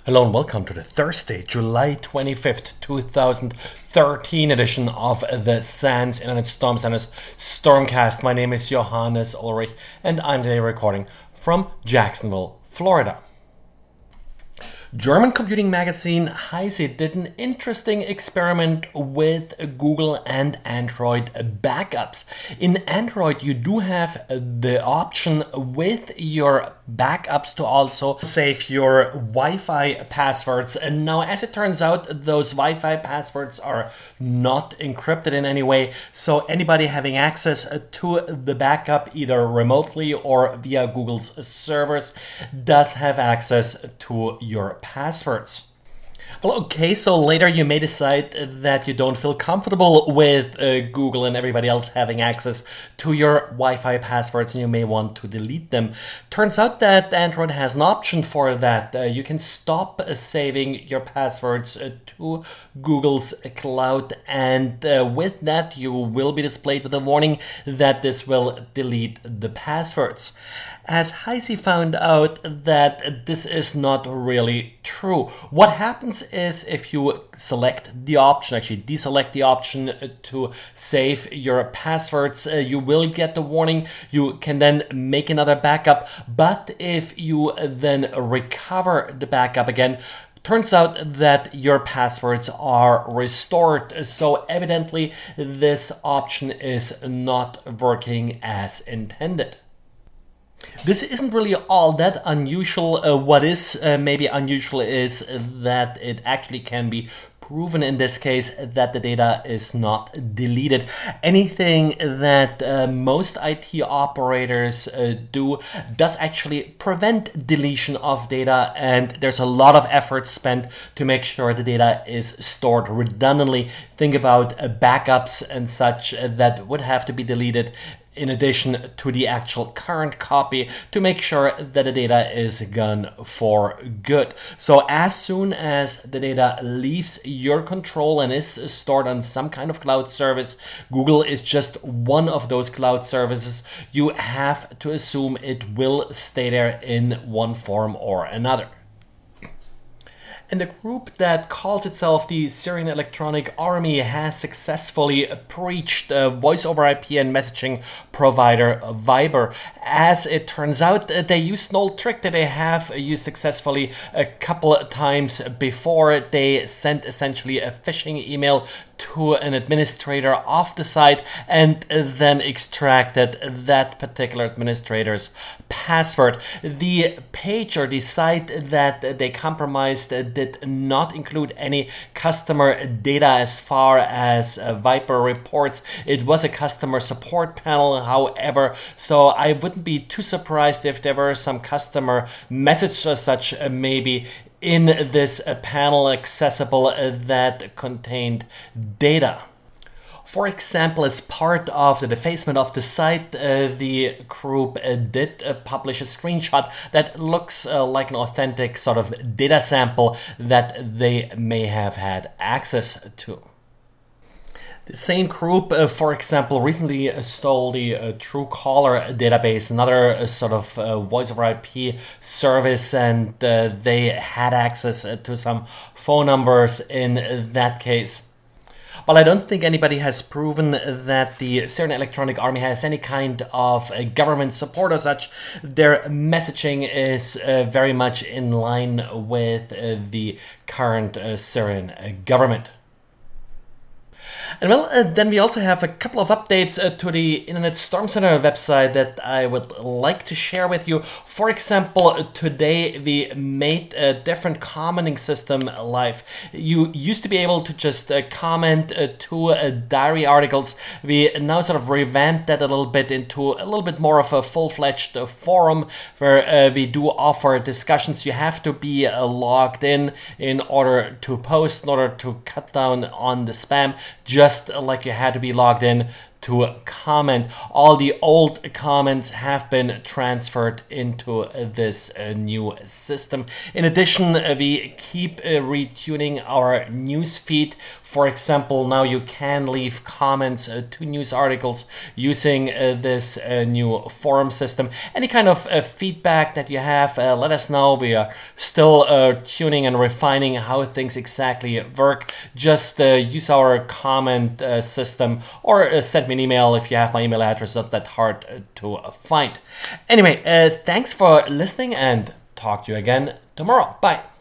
Hello and welcome to the Thursday, July 25th, 2013 edition of the SANS Internet Storm Center's Stormcast. My name is Johannes Ulrich and I'm today recording from Jacksonville, Florida. German computing magazine Heise did an interesting experiment with Google and Android backups. In Android, you do have the option with your backups to also save your Wi-Fi passwords. And now, as it turns out, those Wi-Fi passwords are not encrypted in any way. So anybody having access to the backup, either remotely or via Google's servers, does have access to your passwords. Well, okay, so later you may decide that you don't feel comfortable with Google and everybody else having access to your Wi-Fi passwords and you may want to delete them. Turns out that Android has an option for that. You can stop saving your passwords to Google's cloud, and with that you will be displayed with a warning that this will delete the passwords. As Heise found out that this is not really true. What happens is if you select the option, actually deselect the option to save your passwords, you will get the warning. You can then make another backup, but if you then recover the backup again, turns out that your passwords are restored. So evidently this option is not working as intended. This isn't really all that unusual. What is maybe unusual is that it actually can be proven in this case that the data is not deleted. Anything that most IT operators do does actually prevent deletion of data, and there's a lot of effort spent to make sure the data is stored redundantly. Think about backups and such that would have to be deleted in addition to the actual current copy to make sure that the data is gone for good. So as soon as the data leaves your control and is stored on some kind of cloud service, Google is just one of those cloud services, you have to assume it will stay there in one form or another. And the group that calls itself the Syrian Electronic Army has successfully breached voice over IP and messaging provider Viber. As it turns out, they used an old trick that they have used successfully a couple of times before. They sent essentially a phishing email to an administrator of the site and then extracted that particular administrator's password. The page or the site that they compromised did not include any customer data as far as Viber reports. It was a customer support panel, however, so I wouldn't be too surprised if there were some customer messages or such maybe in this panel accessible that contained data. For example, as part of the defacement of the site, the group did publish a screenshot that looks like an authentic sort of data sample that they may have had access to. The same group, for example, recently stole the Truecaller database, another sort of voice over IP service, and they had access to some phone numbers in that case. Well, I don't think anybody has proven that the Syrian Electronic Army has any kind of government support or such. Their messaging is very much in line with the current Syrian government. And well, then we also have a couple of updates to the Internet Storm Center website that I would like to share with you. For example, today we made a different commenting system live. You used to be able to just comment to diary articles. We now sort of revamped that a little bit into a little bit more of a full-fledged forum where we do offer discussions. You have to be logged in order to post, in order to cut down on the spam, just like you had to be logged in to comment. All the old comments have been transferred into this new system. In addition, we keep retuning our news feed. For example, now you can leave comments to news articles using this new forum system. Any kind of feedback that you have, let us know. We are still tuning and refining how things exactly work. Just use our comment system, or send me an email if you have my email address. Not that hard to find. Anyway, thanks for listening, and talk to you again tomorrow. Bye.